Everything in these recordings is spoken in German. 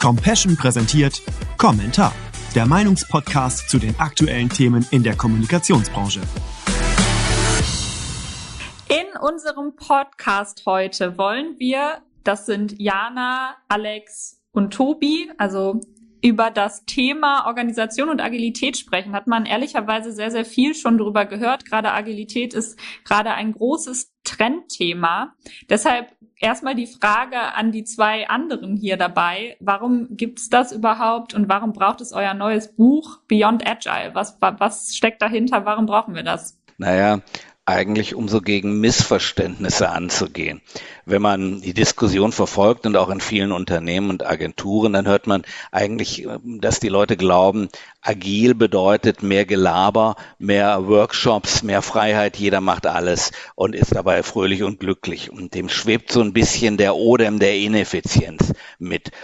Compassion präsentiert Kommentar, der Meinungspodcast zu den aktuellen Themen in der Kommunikationsbranche. In unserem Podcast heute wollen wir, das sind Jana, Alex und Tobi, also über das Thema Organisation und Agilität sprechen. Hat man ehrlicherweise sehr, sehr viel schon drüber gehört. Gerade Agilität ist gerade ein großes Trendthema. Deshalb erstmal die Frage an die zwei anderen hier dabei. Warum gibt's das überhaupt und warum braucht es euer neues Buch Beyond Agile? Was steckt dahinter? Warum brauchen wir das? Eigentlich um so gegen Missverständnisse anzugehen. Wenn man die Diskussion verfolgt und auch in vielen Unternehmen und Agenturen, dann hört man eigentlich, dass die Leute glauben, agil bedeutet mehr Gelaber, mehr Workshops, mehr Freiheit, jeder macht alles und ist dabei fröhlich und glücklich. Und dem schwebt so ein bisschen der Odem der Ineffizienz mit.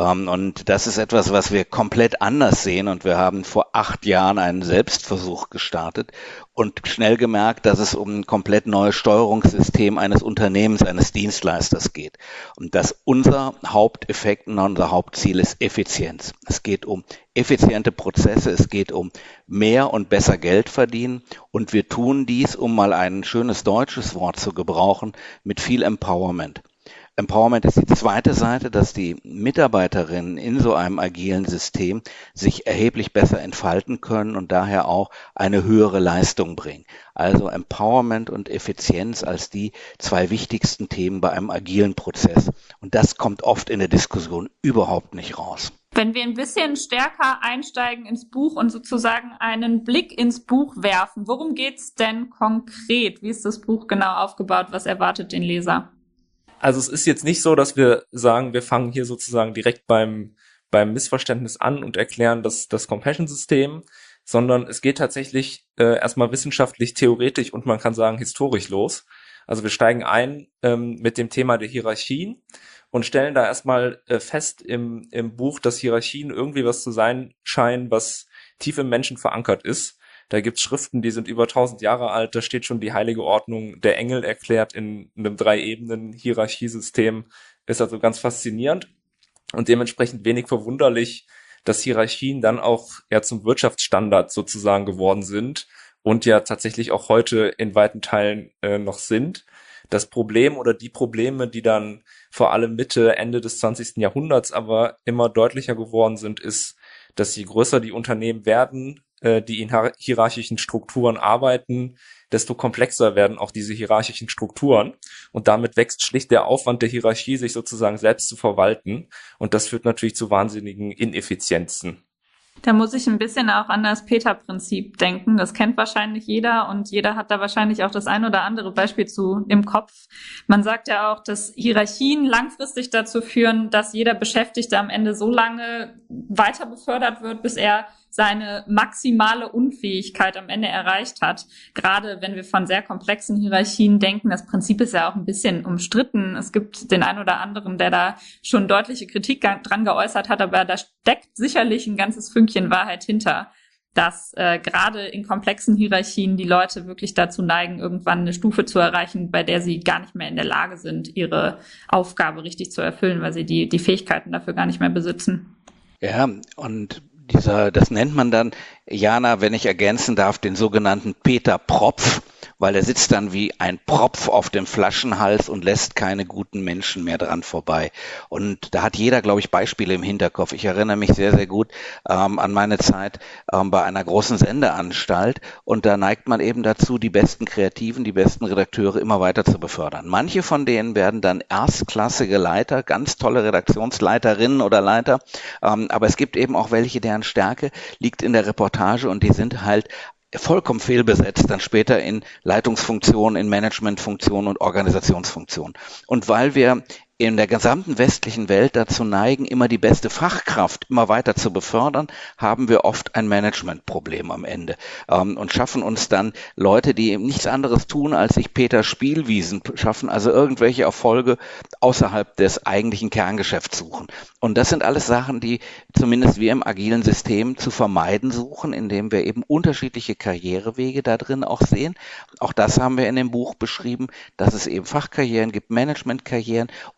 Und das ist etwas, was wir komplett anders sehen. Und wir haben vor 8 Jahren einen Selbstversuch gestartet und schnell gemerkt, dass es um ein komplett neues Steuerungssystem eines Unternehmens, eines Dienstleisters geht. Und dass unser Haupteffekt und unser Hauptziel ist Effizienz. Es geht um effiziente Prozesse, es geht um mehr und besser Geld verdienen. Und wir tun dies, um mal ein schönes deutsches Wort zu gebrauchen, mit viel Empowerment. Empowerment ist die zweite Seite, dass die Mitarbeiterinnen in so einem agilen System sich erheblich besser entfalten können und daher auch eine höhere Leistung bringen. Also Empowerment und Effizienz als die zwei wichtigsten Themen bei einem agilen Prozess. Und das kommt oft in der Diskussion überhaupt nicht raus. Wenn wir ein bisschen stärker einsteigen ins Buch und sozusagen einen Blick ins Buch werfen, worum geht's denn konkret? Wie ist das Buch genau aufgebaut? Was erwartet den Leser? Also es ist jetzt nicht so, dass wir sagen, wir fangen hier sozusagen direkt beim Missverständnis an und erklären das Compassion-System, sondern es geht tatsächlich erstmal wissenschaftlich, theoretisch und man kann sagen historisch los. Also wir steigen ein mit dem Thema der Hierarchien und stellen da erstmal fest im Buch, dass Hierarchien irgendwie was zu sein scheinen, was tief im Menschen verankert ist. Da gibt's Schriften, die sind über 1000 Jahre alt, da steht schon die heilige Ordnung der Engel erklärt in einem 3-Ebenen-Hierarchiesystem. Ist also ganz faszinierend und dementsprechend wenig verwunderlich, dass Hierarchien dann auch eher zum Wirtschaftsstandard sozusagen geworden sind und ja tatsächlich auch heute in weiten Teilen noch sind. Das Problem oder die Probleme, die dann vor allem Mitte, Ende des 20. Jahrhunderts aber immer deutlicher geworden sind, ist, dass je größer die Unternehmen werden, die in hierarchischen Strukturen arbeiten, desto komplexer werden auch diese hierarchischen Strukturen und damit wächst schlicht der Aufwand der Hierarchie, sich sozusagen selbst zu verwalten und das führt natürlich zu wahnsinnigen Ineffizienzen. Da muss ich ein bisschen auch an das Peter-Prinzip denken. Das kennt wahrscheinlich jeder und jeder hat da wahrscheinlich auch das ein oder andere Beispiel zu im Kopf. Man sagt ja auch, dass Hierarchien langfristig dazu führen, dass jeder Beschäftigte am Ende so lange weiter befördert wird, bis er seine maximale Unfähigkeit am Ende erreicht hat. Gerade wenn wir von sehr komplexen Hierarchien denken, das Prinzip ist ja auch ein bisschen umstritten. Es gibt den einen oder anderen, der da schon deutliche Kritik dran geäußert hat, aber da steckt sicherlich ein ganzes Fünkchen Wahrheit hinter, dass gerade in komplexen Hierarchien die Leute wirklich dazu neigen, irgendwann eine Stufe zu erreichen, bei der sie gar nicht mehr in der Lage sind, ihre Aufgabe richtig zu erfüllen, weil sie die Fähigkeiten dafür gar nicht mehr besitzen. Ja, und das nennt man dann, Jana, wenn ich ergänzen darf, den sogenannten Peter-Propf, weil er sitzt dann wie ein Propf auf dem Flaschenhals und lässt keine guten Menschen mehr dran vorbei. Und da hat jeder, glaube ich, Beispiele im Hinterkopf. Ich erinnere mich sehr, sehr gut an meine Zeit bei einer großen Sendeanstalt und da neigt man eben dazu, die besten Kreativen, die besten Redakteure immer weiter zu befördern. Manche von denen werden dann erstklassige Leiter, ganz tolle Redaktionsleiterinnen oder Leiter, aber es gibt eben auch welche, deren Stärke liegt in der Reportage und die sind halt vollkommen fehlbesetzt, dann später in Leitungsfunktionen, in Managementfunktionen und Organisationsfunktionen. Und weil wir in der gesamten westlichen Welt dazu neigen, immer die beste Fachkraft immer weiter zu befördern, haben wir oft ein Managementproblem am Ende und schaffen uns dann Leute, die eben nichts anderes tun, als sich Peter Spielwiesen schaffen, also irgendwelche Erfolge außerhalb des eigentlichen Kerngeschäfts suchen. Und das sind alles Sachen, die zumindest wir im agilen System zu vermeiden suchen, indem wir eben unterschiedliche Karrierewege da drin auch sehen. Auch das haben wir in dem Buch beschrieben, dass es eben Fachkarrieren gibt, Managementkarrieren und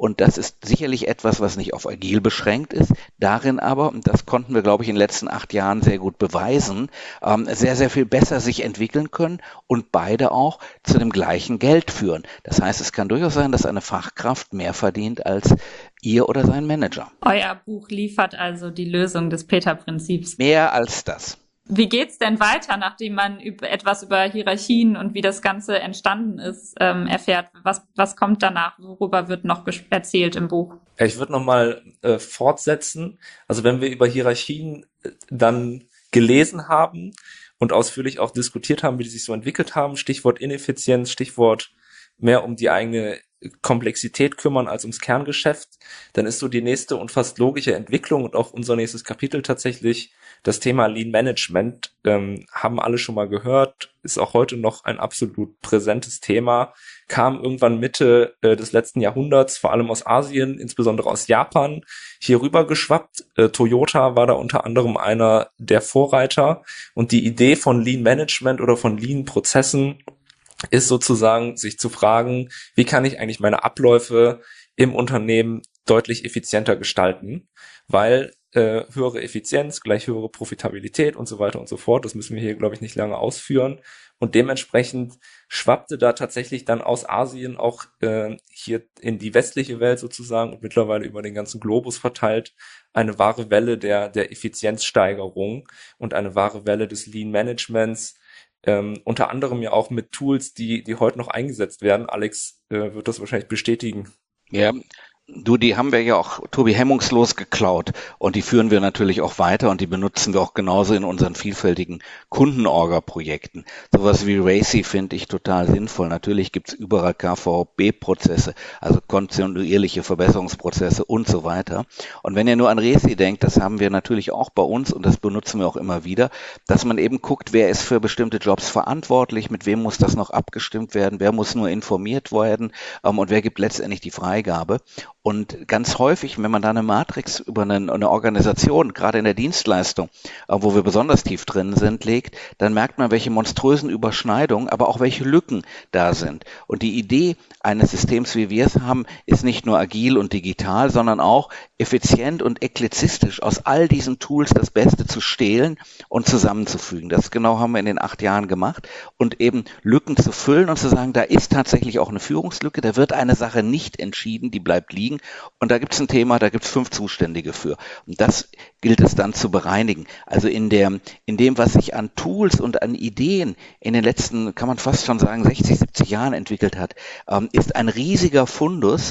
Und das ist sicherlich etwas, was nicht auf agil beschränkt ist, darin aber, und das konnten wir, glaube ich, in den letzten 8 Jahren sehr gut beweisen, sehr, sehr viel besser sich entwickeln können und beide auch zu dem gleichen Geld führen. Das heißt, es kann durchaus sein, dass eine Fachkraft mehr verdient als ihr oder sein Manager. Euer Buch liefert also die Lösung des Peter-Prinzips. Mehr als das. Wie geht's denn weiter, nachdem man etwas über Hierarchien und wie das Ganze entstanden ist, erfährt? Was kommt danach? Worüber wird noch erzählt im Buch? Ja, ich würde nochmal fortsetzen. Also wenn wir über Hierarchien dann gelesen haben und ausführlich auch diskutiert haben, wie die sich so entwickelt haben, Stichwort Ineffizienz, Stichwort mehr um die eigene Komplexität kümmern als ums Kerngeschäft, dann ist so die nächste und fast logische Entwicklung und auch unser nächstes Kapitel tatsächlich das Thema Lean Management. Haben alle schon mal gehört, ist auch heute noch ein absolut präsentes Thema, kam irgendwann Mitte des letzten Jahrhunderts, vor allem aus Asien, insbesondere aus Japan, hier rüber geschwappt. Toyota war da unter anderem einer der Vorreiter und die Idee von Lean Management oder von Lean-Prozessen ist sozusagen, sich zu fragen, wie kann ich eigentlich meine Abläufe im Unternehmen deutlich effizienter gestalten, weil höhere Effizienz gleich höhere Profitabilität und so weiter und so fort, das müssen wir hier, glaube ich, nicht lange ausführen. Und dementsprechend schwappte da tatsächlich dann aus Asien auch hier in die westliche Welt sozusagen und mittlerweile über den ganzen Globus verteilt eine wahre Welle der Effizienzsteigerung und eine wahre Welle des Lean Managements, unter anderem ja auch mit Tools, die heute noch eingesetzt werden. Alex wird das wahrscheinlich bestätigen. Ja, die haben wir ja auch, Tobi, hemmungslos geklaut und die führen wir natürlich auch weiter und die benutzen wir auch genauso in unseren vielfältigen Kundenorga-Projekten. Sowas wie RACI finde ich total sinnvoll. Natürlich gibt's überall KVB-Prozesse, also kontinuierliche Verbesserungsprozesse und so weiter. Und wenn ihr nur an RACI denkt, das haben wir natürlich auch bei uns und das benutzen wir auch immer wieder, dass man eben guckt, wer ist für bestimmte Jobs verantwortlich, mit wem muss das noch abgestimmt werden, wer muss nur informiert werden und wer gibt letztendlich die Freigabe. Und ganz häufig, wenn man da eine Matrix über eine Organisation, gerade in der Dienstleistung, wo wir besonders tief drin sind, legt, dann merkt man, welche monströsen Überschneidungen, aber auch welche Lücken da sind. Und die Idee eines Systems, wie wir es haben, ist nicht nur agil und digital, sondern auch effizient und eklizistisch aus all diesen Tools das Beste zu stehlen und zusammenzufügen. Das genau haben wir in den 8 Jahren gemacht und eben Lücken zu füllen und zu sagen, da ist tatsächlich auch eine Führungslücke, da wird eine Sache nicht entschieden, die bleibt liegen und da gibt es ein Thema, da gibt es 5 Zuständige für. Und das gilt es dann zu bereinigen. Also in dem, was sich an Tools und an Ideen in den letzten, kann man fast schon sagen, 60, 70 Jahren entwickelt hat, ist ein riesiger Fundus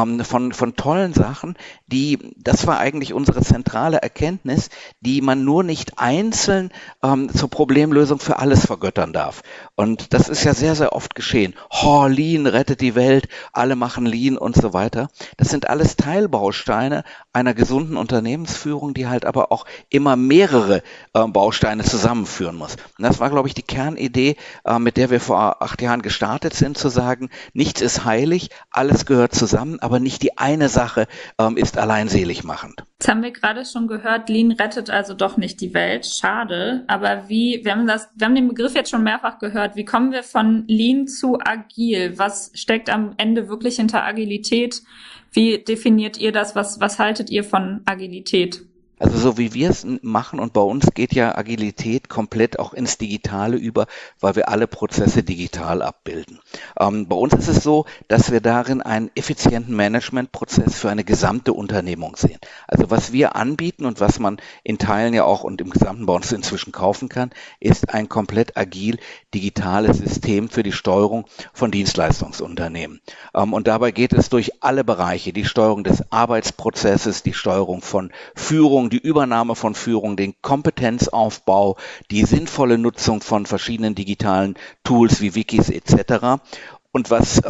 von tollen Sachen, das war eigentlich unsere zentrale Erkenntnis, die man nur nicht einzeln zur Problemlösung für alles vergöttern darf. Und das ist ja sehr, sehr oft geschehen. Lean rettet die Welt, alle machen Lean und so weiter. Das sind alles Teilbausteine einer gesunden Unternehmensführung, die halt aber auch immer mehrere Bausteine zusammenführen muss. Und das war, glaube ich, die Kernidee, mit der wir vor 8 Jahren gestartet sind, zu sagen, nichts ist heilig, alles gehört zusammen, aber nicht die eine Sache ist allein selig machend. Jetzt haben wir gerade schon gehört, Lean rettet also doch nicht die Welt. Schade. Aber wir haben den Begriff jetzt schon mehrfach gehört. Wie kommen wir von Lean zu agil? Was steckt am Ende wirklich hinter Agilität? Wie definiert ihr das? Was haltet ihr von Agilität? Also so wie wir es machen und bei uns geht ja Agilität komplett auch ins Digitale über, weil wir alle Prozesse digital abbilden. Bei uns ist es so, dass wir darin einen effizienten Managementprozess für eine gesamte Unternehmung sehen. Also was wir anbieten und was man in Teilen ja auch und im Gesamten bei uns inzwischen kaufen kann, ist ein komplett agil digitales System für die Steuerung von Dienstleistungsunternehmen. Und dabei geht es durch alle Bereiche, die Steuerung des Arbeitsprozesses, die Steuerung von Führung, die Übernahme von Führung, den Kompetenzaufbau, die sinnvolle Nutzung von verschiedenen digitalen Tools wie Wikis etc. Und was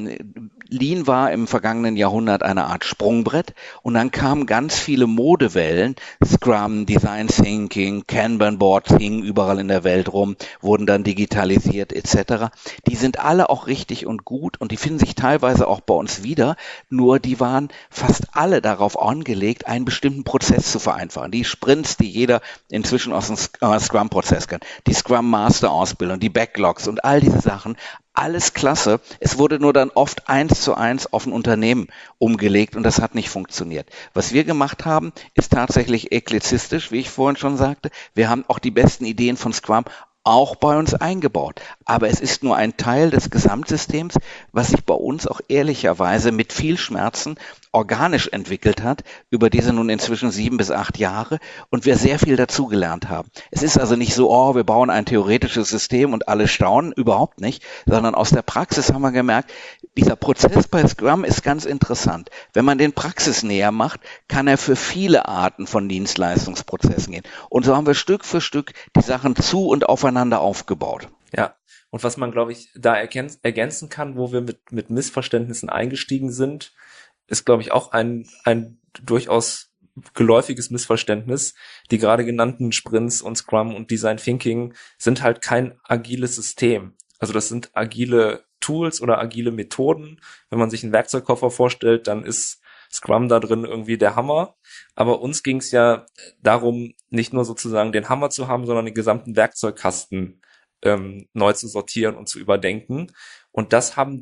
Lean war im vergangenen Jahrhundert eine Art Sprungbrett und dann kamen ganz viele Modewellen, Scrum, Design Thinking, Kanban Boards hingen überall in der Welt rum, wurden dann digitalisiert etc. Die sind alle auch richtig und gut und die finden sich teilweise auch bei uns wieder, nur die waren fast alle darauf angelegt, einen bestimmten Prozess zu vereinfachen. Die Sprints, die jeder inzwischen aus dem Scrum-Prozess kennt, die Scrum Master Ausbildung, die Backlogs und all diese Sachen, alles klasse. Es wurde nur dann oft 1:1 auf ein Unternehmen umgelegt und das hat nicht funktioniert. Was wir gemacht haben, ist tatsächlich eklizistisch, wie ich vorhin schon sagte. Wir haben auch die besten Ideen von Scrum auch bei uns eingebaut. Aber es ist nur ein Teil des Gesamtsystems, was sich bei uns auch ehrlicherweise mit viel Schmerzen organisch entwickelt hat, über diese nun inzwischen 7 bis 8 Jahre und wir sehr viel dazugelernt haben. Es ist also nicht so, wir bauen ein theoretisches System und alle staunen, überhaupt nicht, sondern aus der Praxis haben wir gemerkt, dieser Prozess bei Scrum ist ganz interessant. Wenn man den praxisnäher macht, kann er für viele Arten von Dienstleistungsprozessen gehen. Und so haben wir Stück für Stück die Sachen zu und aufeinander aufgebaut. Ja, und was man, glaube ich, da ergänzen kann, wo wir mit Missverständnissen eingestiegen sind, ist, glaube ich, auch ein durchaus geläufiges Missverständnis. Die gerade genannten Sprints und Scrum und Design Thinking sind halt kein agiles System. Also das sind agile Tools oder agile Methoden. Wenn man sich einen Werkzeugkoffer vorstellt, dann ist Scrum da drin irgendwie der Hammer. Aber uns ging es ja darum, nicht nur sozusagen den Hammer zu haben, sondern den gesamten Werkzeugkasten neu zu sortieren und zu überdenken. Und das haben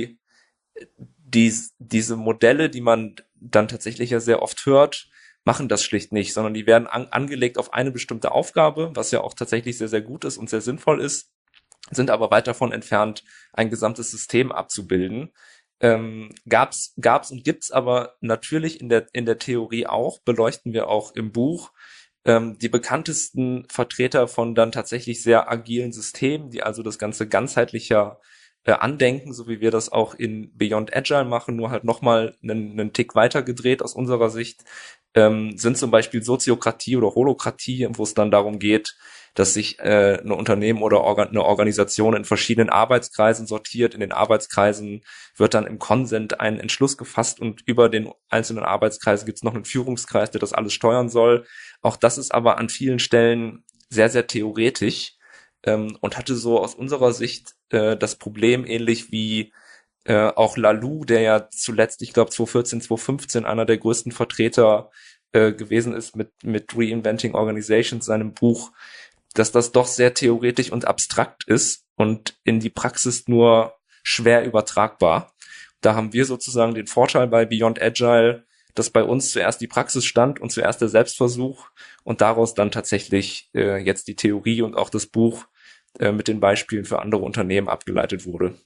diese Modelle, die man dann tatsächlich ja sehr oft hört, machen das schlicht nicht, sondern die werden angelegt auf eine bestimmte Aufgabe, was ja auch tatsächlich sehr, sehr gut ist und sehr sinnvoll ist, sind aber weit davon entfernt, ein gesamtes System abzubilden. Gab's und gibt's aber natürlich in der Theorie auch, beleuchten wir auch im Buch, die bekanntesten Vertreter von dann tatsächlich sehr agilen Systemen, die also das Ganze ganzheitlicher andenken, so wie wir das auch in Beyond Agile machen, nur halt nochmal einen Tick weiter gedreht aus unserer Sicht, sind zum Beispiel Soziokratie oder Holokratie, wo es dann darum geht, dass sich ein Unternehmen oder eine Organisation in verschiedenen Arbeitskreisen sortiert. In den Arbeitskreisen wird dann im Konsent ein Entschluss gefasst und über den einzelnen Arbeitskreisen gibt es noch einen Führungskreis, der das alles steuern soll. Auch das ist aber an vielen Stellen sehr, sehr theoretisch und hatte so aus unserer Sicht das Problem, ähnlich wie auch Laloux, der ja zuletzt, ich glaube 2014, 2015 einer der größten Vertreter gewesen ist mit Reinventing Organizations, seinem Buch, dass das doch sehr theoretisch und abstrakt ist und in die Praxis nur schwer übertragbar. Da haben wir sozusagen den Vorteil bei Beyond Agile, dass bei uns zuerst die Praxis stand und zuerst der Selbstversuch und daraus dann tatsächlich jetzt die Theorie und auch das Buch mit den Beispielen für andere Unternehmen abgeleitet wurde.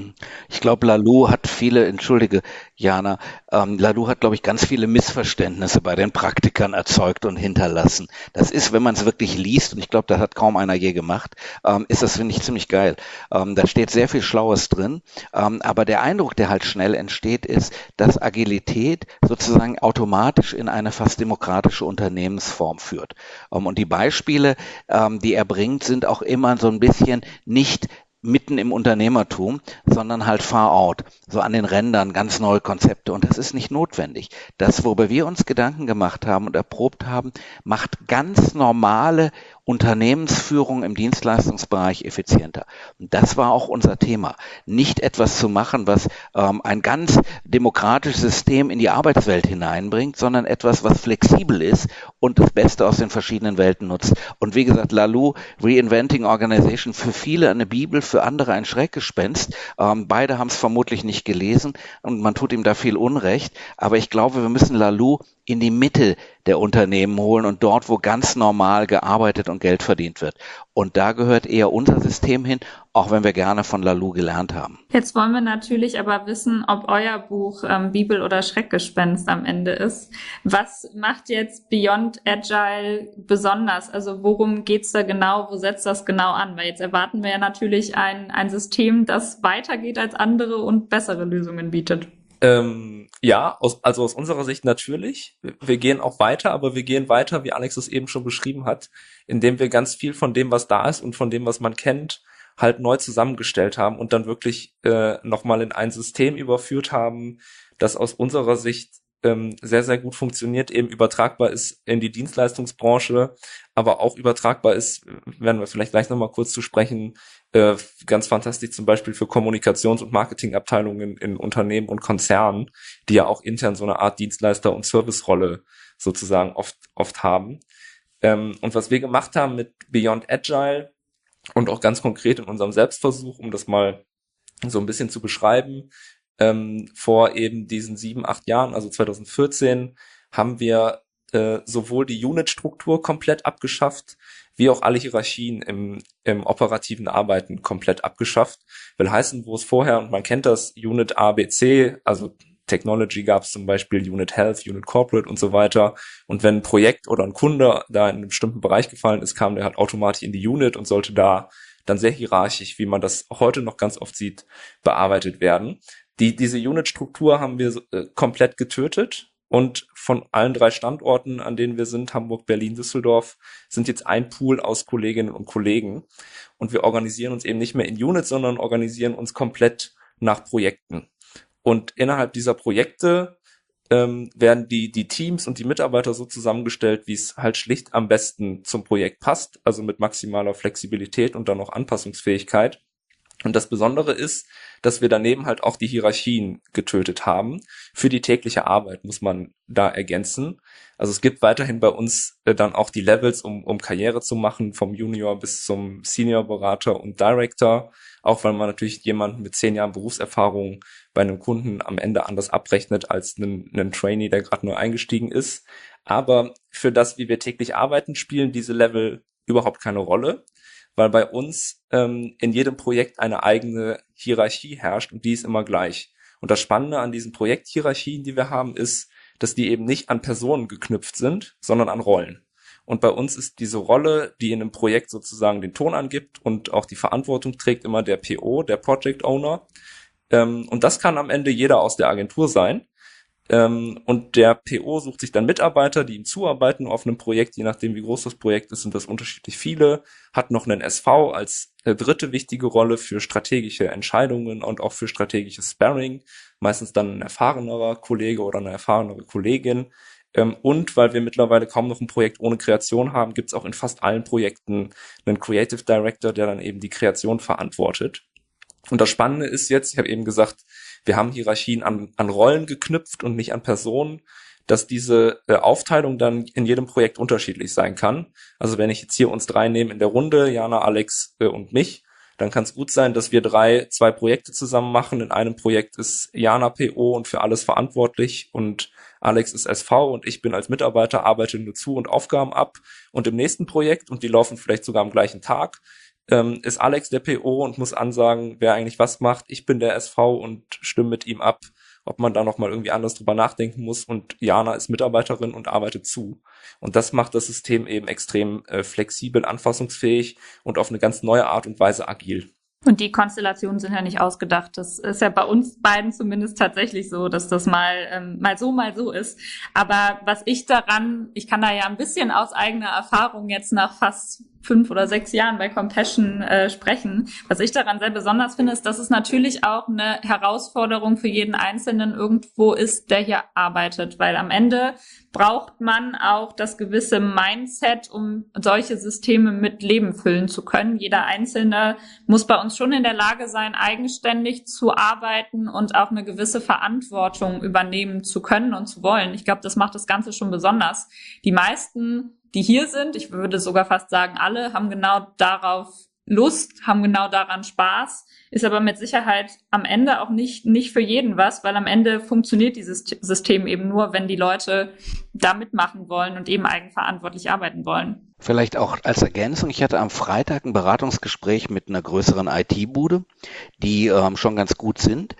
Ich glaube, Laloux hat viele, entschuldige Jana, Laloux hat, glaube ich, ganz viele Missverständnisse bei den Praktikern erzeugt und hinterlassen. Das ist, wenn man es wirklich liest, und ich glaube, das hat kaum einer je gemacht, ist das, finde ich, ziemlich geil. Da steht sehr viel Schlaues drin, aber der Eindruck, der halt schnell entsteht, ist, dass Agilität sozusagen automatisch in eine fast demokratische Unternehmensform führt. Und die Beispiele, die er bringt, sind auch immer so ein bisschen nicht mitten im Unternehmertum, sondern halt far out, so an den Rändern, ganz neue Konzepte. Und das ist nicht notwendig. Das, worüber wir uns Gedanken gemacht haben und erprobt haben, macht ganz normale Unternehmensführung im Dienstleistungsbereich effizienter. Und das war auch unser Thema. Nicht etwas zu machen, was ein ganz demokratisches System in die Arbeitswelt hineinbringt, sondern etwas, was flexibel ist und das Beste aus den verschiedenen Welten nutzt. Und wie gesagt, Laloux, Reinventing Organization, für viele eine Bibel, für andere ein Schreckgespenst. Beide haben es vermutlich nicht gelesen und man tut ihm da viel Unrecht. Aber ich glaube, wir müssen Laloux in die Mitte der Unternehmen holen und dort, wo ganz normal gearbeitet und Geld verdient wird. Und da gehört eher unser System hin, auch wenn wir gerne von Laloux gelernt haben. Jetzt wollen wir natürlich aber wissen, ob euer Buch Bibel oder Schreckgespenst am Ende ist. Was macht jetzt Beyond Agile besonders? Also worum geht's da genau? Wo setzt das genau an? Weil jetzt erwarten wir ja natürlich ein System, das weitergeht als andere und bessere Lösungen bietet. Aus unserer Sicht natürlich. Wir gehen auch weiter, aber wir gehen weiter, wie Alex es eben schon beschrieben hat, indem wir ganz viel von dem, was da ist und von dem, was man kennt, halt neu zusammengestellt haben und dann wirklich nochmal in ein System überführt haben, das aus unserer Sicht sehr, sehr gut funktioniert, eben übertragbar ist in die Dienstleistungsbranche, aber auch übertragbar ist, werden wir vielleicht gleich nochmal kurz zu sprechen, ganz fantastisch zum Beispiel für Kommunikations- und Marketingabteilungen in Unternehmen und Konzernen, die ja auch intern so eine Art Dienstleister- und Servicerolle sozusagen oft haben. Und was wir gemacht haben mit Beyond Agile und auch ganz konkret in unserem Selbstversuch, um das mal so ein bisschen zu beschreiben. Vor eben diesen 7, 8 Jahren, also 2014, haben wir sowohl die Unit-Struktur komplett abgeschafft, wie auch alle Hierarchien im operativen Arbeiten komplett abgeschafft. Will heißen, wo es vorher, und man kennt das, Unit A, B, C, also Technology gab es zum Beispiel Unit Health, Unit Corporate und so weiter. Und wenn ein Projekt oder ein Kunde da in einen bestimmten Bereich gefallen ist, kam der halt automatisch in die Unit und sollte da dann sehr hierarchisch, wie man das auch heute noch ganz oft sieht, bearbeitet werden. Diese Unit-Struktur haben wir komplett getötet. Und von allen 3 Standorten, an denen wir sind, Hamburg, Berlin, Düsseldorf, sind jetzt ein Pool aus Kolleginnen und Kollegen. Und wir organisieren uns eben nicht mehr in Units, sondern organisieren uns komplett nach Projekten. Und innerhalb dieser Projekte werden die Teams und die Mitarbeiter so zusammengestellt, wie es halt schlicht am besten zum Projekt passt, also mit maximaler Flexibilität und dann auch Anpassungsfähigkeit. Und das Besondere ist, dass wir daneben halt auch die Hierarchien getötet haben. Für die tägliche Arbeit muss man da ergänzen. Also es gibt weiterhin bei uns dann auch die Levels, um Karriere zu machen, vom Junior bis zum Senior-Berater und Director, auch weil man natürlich jemanden mit 10 Jahren Berufserfahrung bei einem Kunden am Ende anders abrechnet als einen Trainee, der gerade neu eingestiegen ist. Aber für das, wie wir täglich arbeiten, spielen diese Level überhaupt keine Rolle, weil bei uns in jedem Projekt eine eigene Hierarchie herrscht und die ist immer gleich. Und das Spannende an diesen Projekthierarchien, die wir haben, ist, dass die eben nicht an Personen geknüpft sind, sondern an Rollen. Und bei uns ist diese Rolle, die in einem Projekt sozusagen den Ton angibt und auch die Verantwortung trägt, immer der PO, der Project Owner. Und das kann am Ende jeder aus der Agentur sein. Und der PO sucht sich dann Mitarbeiter, die ihm zuarbeiten auf einem Projekt, je nachdem wie groß das Projekt ist, sind das unterschiedlich viele, hat noch einen SV als dritte wichtige Rolle für strategische Entscheidungen und auch für strategisches Sparring, meistens dann ein erfahrenerer Kollege oder eine erfahrenere Kollegin. Und weil wir mittlerweile kaum noch ein Projekt ohne Kreation haben, gibt es auch in fast allen Projekten einen Creative Director, der dann eben die Kreation verantwortet. Und das Spannende ist jetzt, ich habe eben gesagt, wir haben Hierarchien an Rollen geknüpft und nicht an Personen, dass diese Aufteilung dann in jedem Projekt unterschiedlich sein kann. Also wenn ich jetzt hier uns 3 nehme in der Runde, Jana, Alex und mich, dann kann es gut sein, dass wir 2 Projekte zusammen machen. In einem Projekt ist Jana PO und für alles verantwortlich und Alex ist SV und ich bin als Mitarbeiter, arbeite nur zu und Aufgaben ab. Und im nächsten Projekt, und die laufen vielleicht sogar am gleichen Tag, ist Alex der PO und muss ansagen, wer eigentlich was macht. Ich bin der SV und stimme mit ihm ab, ob man da nochmal irgendwie anders drüber nachdenken muss. Und Jana ist Mitarbeiterin und arbeitet zu. Und das macht das System eben extrem flexibel, anpassungsfähig und auf eine ganz neue Art und Weise agil. Und die Konstellationen sind ja nicht ausgedacht. Das ist ja bei uns beiden zumindest tatsächlich so, dass das mal so ist. Aber was ich kann da ja ein bisschen aus eigener Erfahrung jetzt nach fast 5 oder 6 Jahren bei Compassion sprechen. Was ich daran sehr besonders finde, ist, dass es natürlich auch eine Herausforderung für jeden Einzelnen irgendwo ist, der hier arbeitet. Weil am Ende braucht man auch das gewisse Mindset, um solche Systeme mit Leben füllen zu können. Jeder Einzelne muss bei uns schon in der Lage sein, eigenständig zu arbeiten und auch eine gewisse Verantwortung übernehmen zu können und zu wollen. Ich glaube, das macht das Ganze schon besonders. Die meisten, die hier sind, ich würde sogar fast sagen, alle haben genau darauf Lust, haben genau daran Spaß, ist aber mit Sicherheit am Ende auch nicht für jeden was, weil am Ende funktioniert dieses System eben nur, wenn die Leute da mitmachen wollen und eben eigenverantwortlich arbeiten wollen. Vielleicht auch als Ergänzung, ich hatte am Freitag ein Beratungsgespräch mit einer größeren IT-Bude, die schon ganz gut sind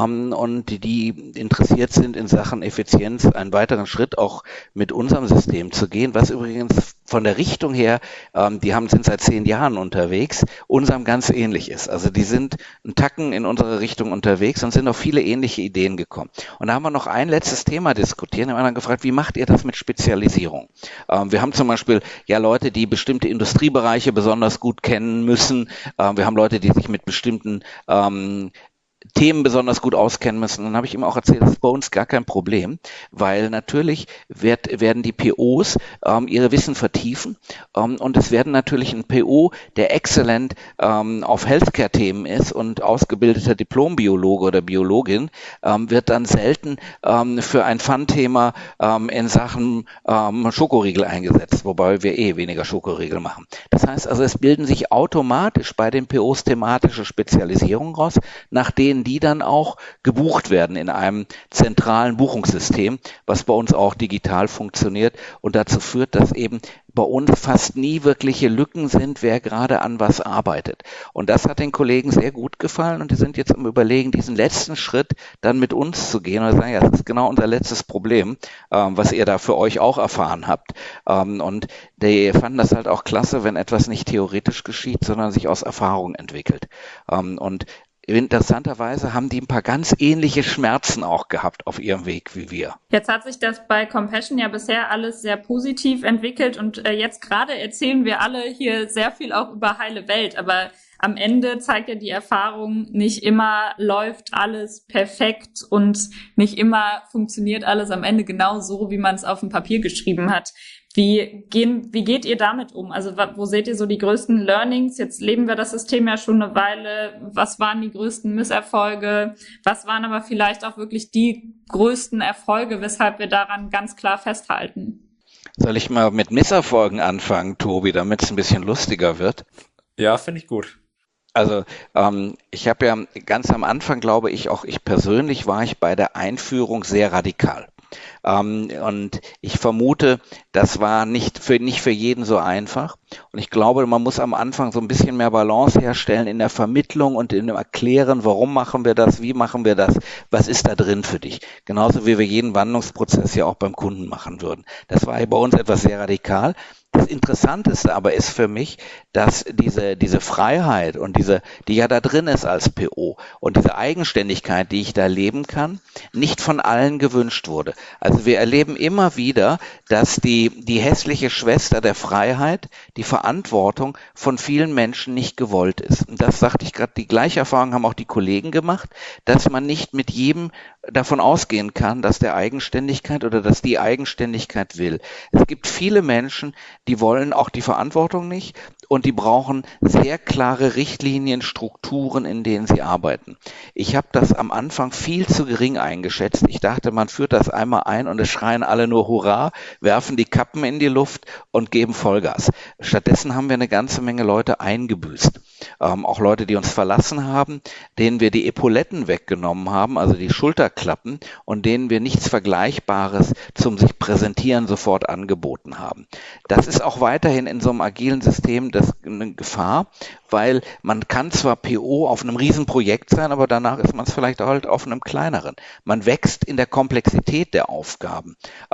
und die interessiert sind, in Sachen Effizienz einen weiteren Schritt auch mit unserem System zu gehen, was übrigens von der Richtung her, sind seit 10 Jahren unterwegs, unserem ganz ähnlich ist. Also die sind einen Tacken in unsere Richtung unterwegs und sind auf viele ähnliche Ideen gekommen. Und da haben wir noch ein letztes Thema diskutiert, haben wir dann gefragt, wie macht ihr das mit Spezialisierung? Wir haben zum Beispiel Leute, die bestimmte Industriebereiche besonders gut kennen müssen. Wir haben Leute, die sich mit bestimmten Themen besonders gut auskennen müssen. Dann habe ich ihm auch erzählt, das ist bei uns gar kein Problem, weil natürlich werden die POs ihre Wissen vertiefen und es werden natürlich ein PO, der exzellent auf Healthcare-Themen ist und ausgebildeter Diplombiologe oder Biologin, wird dann selten für ein Fun-Thema in Sachen Schokoriegel eingesetzt, wobei wir weniger Schokoriegel machen. Das heißt also, es bilden sich automatisch bei den POs thematische Spezialisierungen raus, nach denen die dann auch gebucht werden in einem zentralen Buchungssystem, was bei uns auch digital funktioniert und dazu führt, dass eben bei uns fast nie wirkliche Lücken sind, wer gerade an was arbeitet. Und das hat den Kollegen sehr gut gefallen und die sind jetzt am Überlegen, diesen letzten Schritt dann mit uns zu gehen und sagen, ja, das ist genau unser letztes Problem, was ihr da für euch auch erfahren habt. Und die fanden das halt auch klasse, wenn etwas nicht theoretisch geschieht, sondern sich aus Erfahrung entwickelt. Und interessanterweise haben die ein paar ganz ähnliche Schmerzen auch gehabt auf ihrem Weg wie wir. Jetzt hat sich das bei Compassion ja bisher alles sehr positiv entwickelt und jetzt gerade erzählen wir alle hier sehr viel auch über heile Welt, aber am Ende zeigt ja die Erfahrung, nicht immer läuft alles perfekt und nicht immer funktioniert alles am Ende genau so, wie man es auf dem Papier geschrieben hat. Wie geht ihr damit um? Also wo seht ihr so die größten Learnings? Jetzt leben wir das System ja schon eine Weile. Was waren die größten Misserfolge? Was waren aber vielleicht auch wirklich die größten Erfolge, weshalb wir daran ganz klar festhalten? Soll ich mal mit Misserfolgen anfangen, Tobi, damit es ein bisschen lustiger wird? Ja, finde ich gut. Also ich habe ja ganz am Anfang, glaube ich, auch ich persönlich war ich bei der Einführung sehr radikal. Und ich vermute, das war nicht für jeden so einfach. Und ich glaube, man muss am Anfang so ein bisschen mehr Balance herstellen in der Vermittlung und in dem Erklären, warum machen wir das, wie machen wir das, was ist da drin für dich. Genauso wie wir jeden Wandlungsprozess ja auch beim Kunden machen würden. Das war bei uns etwas sehr radikal. Das Interessanteste aber ist für mich, dass diese Freiheit und die ja da drin ist als PO und diese Eigenständigkeit, die ich da leben kann, nicht von allen gewünscht wurde. Also wir erleben immer wieder, dass die hässliche Schwester der Freiheit, die Verantwortung von vielen Menschen nicht gewollt ist. Und das sagte ich gerade, die gleiche Erfahrung haben auch die Kollegen gemacht, dass man nicht mit jedem davon ausgehen kann, dass der Eigenständigkeit oder dass die Eigenständigkeit will. Es gibt viele Menschen, die wollen auch die Verantwortung nicht und die brauchen sehr klare Richtlinien, Strukturen, in denen sie arbeiten. Ich habe das am Anfang viel zu gering eingeschätzt. Ich dachte, man führt das einmal ein und es schreien alle nur Hurra, werfen die Kappen in die Luft und geben Vollgas. Stattdessen haben wir eine ganze Menge Leute eingebüßt. Auch Leute, die uns verlassen haben, denen wir die Epauletten weggenommen haben, also die Schulterklappen, und denen wir nichts Vergleichbares zum sich präsentieren sofort angeboten haben. Das ist auch weiterhin in so einem agilen System eine Gefahr, weil man kann zwar PO auf einem Riesenprojekt sein, aber danach ist man es vielleicht halt auf einem kleineren. Man wächst in der Komplexität der Aufgaben.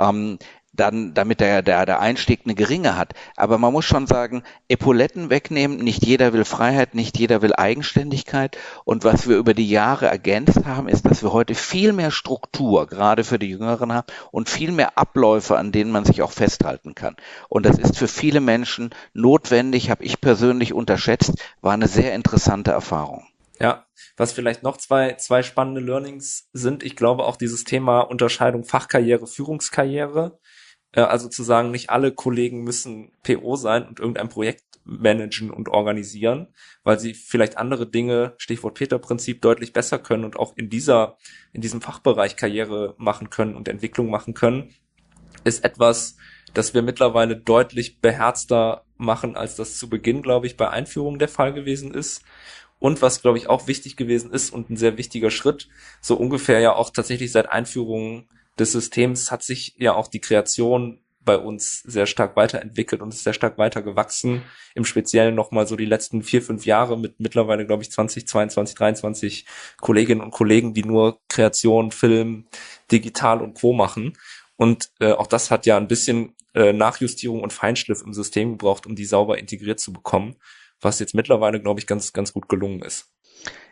Dann, damit der Einstieg eine geringe hat. Aber man muss schon sagen, Epauletten wegnehmen, nicht jeder will Freiheit, nicht jeder will Eigenständigkeit. Und was wir über die Jahre ergänzt haben, ist, dass wir heute viel mehr Struktur, gerade für die Jüngeren haben, und viel mehr Abläufe, an denen man sich auch festhalten kann. Und das ist für viele Menschen notwendig, habe ich persönlich unterschätzt, war eine sehr interessante Erfahrung. Ja, was vielleicht noch zwei spannende Learnings sind, ich glaube auch dieses Thema Unterscheidung Fachkarriere, Führungskarriere. Also zu sagen, nicht alle Kollegen müssen PO sein und irgendein Projekt managen und organisieren, weil sie vielleicht andere Dinge, Stichwort Peter-Prinzip, deutlich besser können und auch in diesem Fachbereich Karriere machen können und Entwicklung machen können, ist etwas, das wir mittlerweile deutlich beherzter machen, als das zu Beginn, glaube ich, bei Einführung der Fall gewesen ist. Und was, glaube ich, auch wichtig gewesen ist und ein sehr wichtiger Schritt, so ungefähr ja auch tatsächlich seit Einführung des Systems hat sich ja auch die Kreation bei uns sehr stark weiterentwickelt und ist sehr stark weiter gewachsen. Im Speziellen nochmal so die letzten 4-5 Jahre mit mittlerweile, glaube ich, 20, 22, 23 Kolleginnen und Kollegen, die nur Kreation, Film, Digital und Co. machen. Und auch das hat ja ein bisschen Nachjustierung und Feinschliff im System gebraucht, um die sauber integriert zu bekommen, was jetzt mittlerweile, glaube ich, ganz, ganz gut gelungen ist.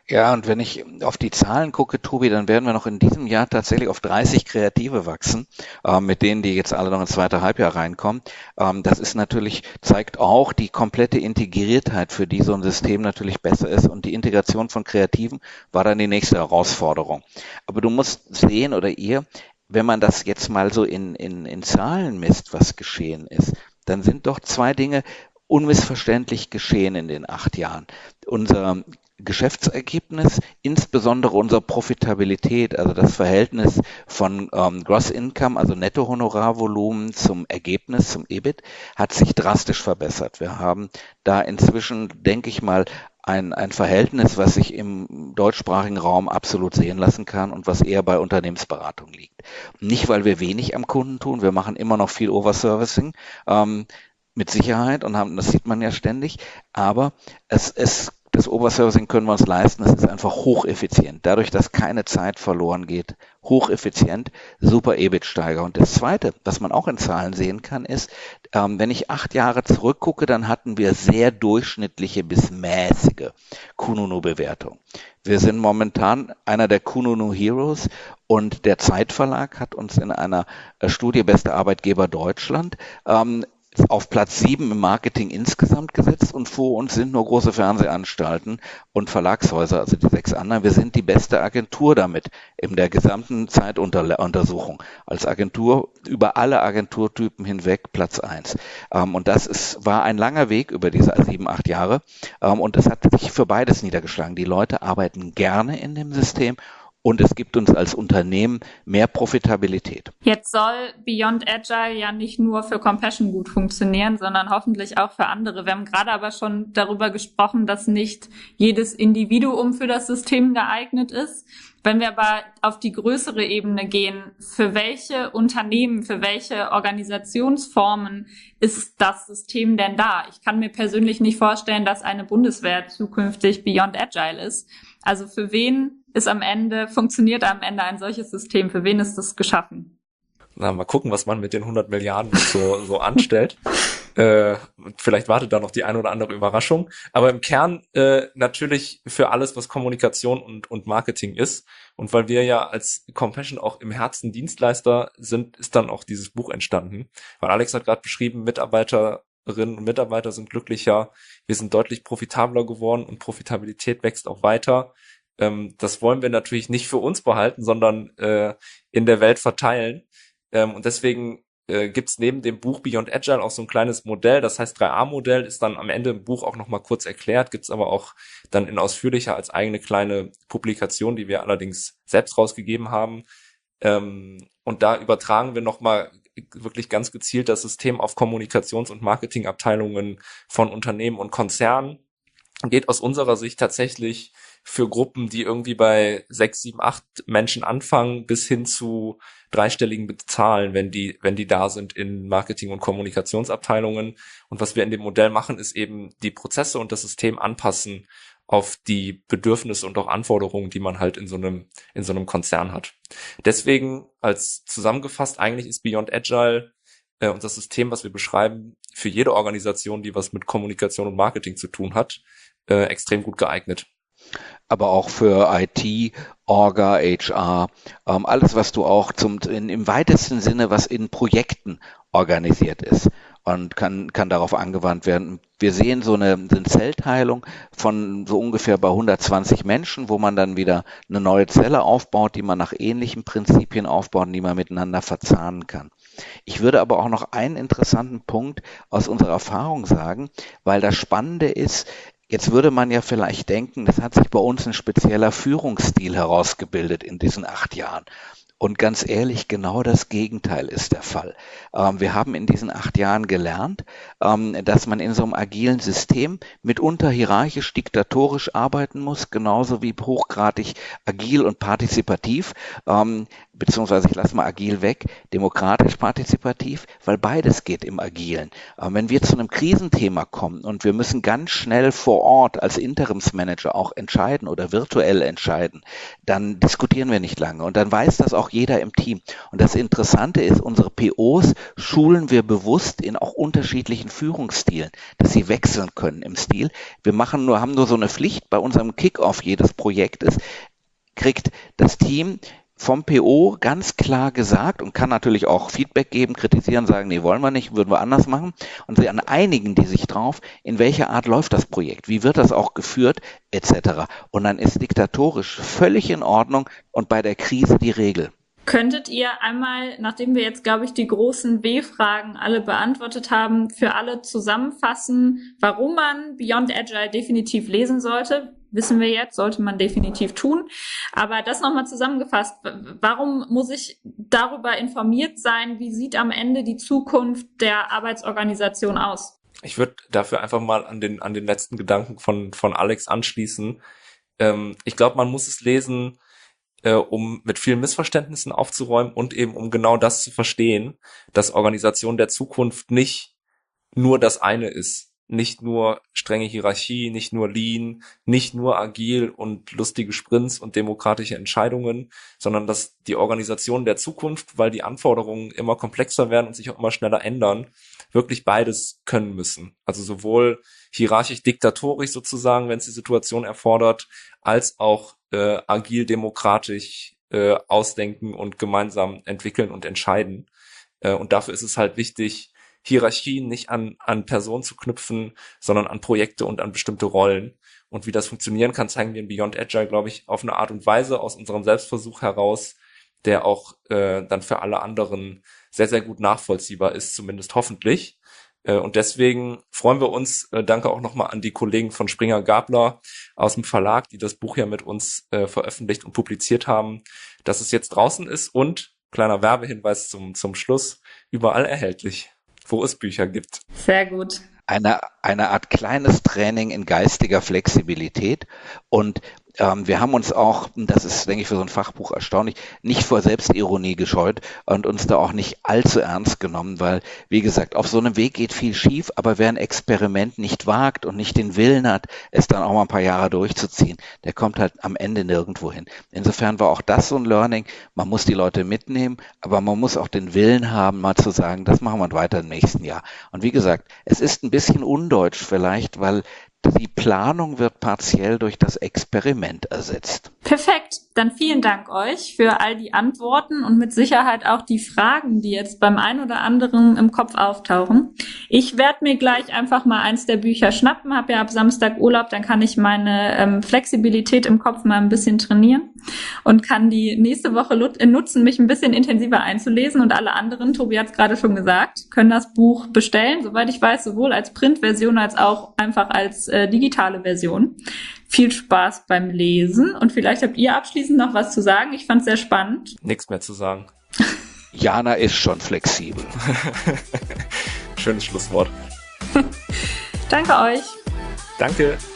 Ja, und wenn ich auf die Zahlen gucke, Tobi, dann werden wir noch in diesem Jahr tatsächlich auf 30 Kreative wachsen, mit denen, die jetzt alle noch ins zweite Halbjahr reinkommen. Das ist natürlich, zeigt auch die komplette Integriertheit, für die so ein System natürlich besser ist. Und die Integration von Kreativen war dann die nächste Herausforderung. Aber du musst sehen, oder ihr, wenn man das jetzt mal so in Zahlen misst, was geschehen ist, dann sind doch zwei Dinge unmissverständlich geschehen in den 8 Jahren. Unser Geschäftsergebnis, insbesondere unsere Profitabilität, also das Verhältnis von Gross Income, also Nettohonorarvolumen zum Ergebnis, zum EBIT, hat sich drastisch verbessert. Wir haben da inzwischen, denke ich mal, ein Verhältnis, was sich im deutschsprachigen Raum absolut sehen lassen kann und was eher bei Unternehmensberatung liegt. Nicht, weil wir wenig am Kunden tun, wir machen immer noch viel Overservicing, mit Sicherheit und haben, das sieht man ja ständig, aber das Overservicing können wir uns leisten, es ist einfach hocheffizient. Dadurch, dass keine Zeit verloren geht, hocheffizient, super EBIT-Steiger. Und das Zweite, was man auch in Zahlen sehen kann, ist, wenn ich 8 Jahre zurückgucke, dann hatten wir sehr durchschnittliche bis mäßige Kununu-Bewertung. Wir sind momentan einer der Kununu Heroes und der Zeitverlag hat uns in einer Studie Beste Arbeitgeber Deutschland auf Platz 7 im Marketing insgesamt gesetzt und vor uns sind nur große Fernsehanstalten und Verlagshäuser, also die 6 anderen. Wir sind die beste Agentur damit in der gesamten Zeituntersuchung. Als Agentur über alle Agenturtypen hinweg Platz 1. Und war ein langer Weg über diese 7, 8 Jahre. Und das hat sich für beides niedergeschlagen. Die Leute arbeiten gerne in dem System. Und es gibt uns als Unternehmen mehr Profitabilität. Jetzt soll Beyond Agile ja nicht nur für Compassion gut funktionieren, sondern hoffentlich auch für andere. Wir haben gerade aber schon darüber gesprochen, dass nicht jedes Individuum für das System geeignet ist. Wenn wir aber auf die größere Ebene gehen, für welche Unternehmen, für welche Organisationsformen ist das System denn da? Ich kann mir persönlich nicht vorstellen, dass eine Bundeswehr zukünftig Beyond Agile ist. Also für wen funktioniert am Ende ein solches System? Für wen ist das geschaffen? Na, mal gucken, was man mit den 100 Milliarden so anstellt. Vielleicht wartet da noch die ein oder andere Überraschung. Aber im Kern natürlich für alles, was Kommunikation und Marketing ist. Und weil wir ja als Compassion auch im Herzen Dienstleister sind, ist dann auch dieses Buch entstanden. Weil Alex hat gerade beschrieben, Mitarbeiterinnen und Mitarbeiter sind glücklicher. Wir sind deutlich profitabler geworden und Profitabilität wächst auch weiter. Das wollen wir natürlich nicht für uns behalten, sondern in der Welt verteilen. Und deswegen gibt's neben dem Buch Beyond Agile auch so ein kleines Modell, das heißt 3A-Modell, ist dann am Ende im Buch auch nochmal kurz erklärt, gibt's aber auch dann in ausführlicher als eigene kleine Publikation, die wir allerdings selbst rausgegeben haben. Und da übertragen wir nochmal wirklich ganz gezielt das System auf Kommunikations- und Marketingabteilungen von Unternehmen und Konzernen. Geht aus unserer Sicht tatsächlich für Gruppen, die irgendwie bei 6, 7, 8 Menschen anfangen, bis hin zu dreistelligen Bezahlen, wenn die da sind in Marketing- und Kommunikationsabteilungen. Und was wir in dem Modell machen, ist eben die Prozesse und das System anpassen auf die Bedürfnisse und auch Anforderungen, die man halt in so einem Konzern hat. Deswegen als zusammengefasst, eigentlich ist Beyond Agile und das System, was wir beschreiben, für jede Organisation, die was mit Kommunikation und Marketing zu tun hat, extrem gut geeignet. Aber auch für IT, Orga, HR, alles, was du auch im weitesten Sinne, was in Projekten organisiert ist und kann darauf angewandt werden. Wir sehen so eine Zellteilung von so ungefähr bei 120 Menschen, wo man dann wieder eine neue Zelle aufbaut, die man nach ähnlichen Prinzipien aufbaut und die man miteinander verzahnen kann. Ich würde aber auch noch einen interessanten Punkt aus unserer Erfahrung sagen, weil das Spannende ist, jetzt würde man ja vielleicht denken, das hat sich bei uns ein spezieller Führungsstil herausgebildet in diesen 8 Jahren. Und ganz ehrlich, genau das Gegenteil ist der Fall. Wir haben in diesen 8 Jahren gelernt, dass man in so einem agilen System mitunter hierarchisch, diktatorisch arbeiten muss, genauso wie hochgradig agil und partizipativ. beziehungsweise ich lasse mal agil weg, demokratisch partizipativ, weil beides geht im Agilen. Aber wenn wir zu einem Krisenthema kommen und wir müssen ganz schnell vor Ort als Interimsmanager auch entscheiden oder virtuell entscheiden, dann diskutieren wir nicht lange und dann weiß das auch jeder im Team. Und das Interessante ist, unsere POs schulen wir bewusst in auch unterschiedlichen Führungsstilen, dass sie wechseln können im Stil. Wir haben nur so eine Pflicht bei unserem Kick-Off jedes Projektes, kriegt das Team vom PO ganz klar gesagt und kann natürlich auch Feedback geben, kritisieren, sagen, nee, wollen wir nicht, würden wir anders machen. Und sie einigen die sich drauf, in welcher Art läuft das Projekt, wie wird das auch geführt, etc. Und dann ist diktatorisch völlig in Ordnung und bei der Krise die Regel. Könntet ihr einmal, nachdem wir jetzt, glaube ich, die großen W-Fragen alle beantwortet haben, für alle zusammenfassen, warum man Beyond Agile definitiv lesen sollte? Wissen wir jetzt, sollte man definitiv tun. Aber das nochmal zusammengefasst, warum muss ich darüber informiert sein, wie sieht am Ende die Zukunft der Arbeitsorganisation aus? Ich würde dafür einfach mal an den letzten Gedanken von Alex anschließen. Ich glaube, man muss es lesen, um mit vielen Missverständnissen aufzuräumen und eben um genau das zu verstehen, dass Organisation der Zukunft nicht nur das eine ist. Nicht nur strenge Hierarchie, nicht nur Lean, nicht nur agil und lustige Sprints und demokratische Entscheidungen, sondern dass die Organisation der Zukunft, weil die Anforderungen immer komplexer werden und sich auch immer schneller ändern, wirklich beides können müssen. Also sowohl hierarchisch diktatorisch sozusagen, wenn es die Situation erfordert, als auch agil demokratisch ausdenken und gemeinsam entwickeln und entscheiden. Und dafür ist es halt wichtig, Hierarchien nicht an Personen zu knüpfen, sondern an Projekte und an bestimmte Rollen. Und wie das funktionieren kann, zeigen wir in Beyond Agile, glaube ich, auf eine Art und Weise aus unserem Selbstversuch heraus, der auch dann für alle anderen sehr, sehr gut nachvollziehbar ist, zumindest hoffentlich. Und deswegen freuen wir uns, danke auch nochmal an die Kollegen von Springer Gabler aus dem Verlag, die das Buch ja mit uns veröffentlicht und publiziert haben, dass es jetzt draußen ist und, kleiner Werbehinweis zum Schluss, überall erhältlich, wo es Bücher gibt. Sehr gut. Eine Art kleines Training in geistiger Flexibilität und wir haben uns auch, das ist, denke ich, für so ein Fachbuch erstaunlich, nicht vor Selbstironie gescheut und uns da auch nicht allzu ernst genommen, weil, wie gesagt, auf so einem Weg geht viel schief, aber wer ein Experiment nicht wagt und nicht den Willen hat, es dann auch mal ein paar Jahre durchzuziehen, der kommt halt am Ende nirgendwo hin. Insofern war auch das so ein Learning, man muss die Leute mitnehmen, aber man muss auch den Willen haben, mal zu sagen, das machen wir weiter im nächsten Jahr. Und wie gesagt, es ist ein bisschen undeutsch vielleicht, weil die Planung wird partiell durch das Experiment ersetzt. Perfekt. Dann vielen Dank euch für all die Antworten und mit Sicherheit auch die Fragen, die jetzt beim einen oder anderen im Kopf auftauchen. Ich werde mir gleich einfach mal eins der Bücher schnappen, habe ja ab Samstag Urlaub, dann kann ich meine Flexibilität im Kopf mal ein bisschen trainieren und kann die nächste Woche nutzen, mich ein bisschen intensiver einzulesen. Und alle anderen, Tobi hat es gerade schon gesagt, können das Buch bestellen, soweit ich weiß, sowohl als Printversion als auch einfach als digitale Version. Viel Spaß beim Lesen und vielleicht habt ihr abschließend noch was zu sagen. Ich fand es sehr spannend. Nichts mehr zu sagen. Jana ist schon flexibel. Schönes Schlusswort. Danke euch. Danke.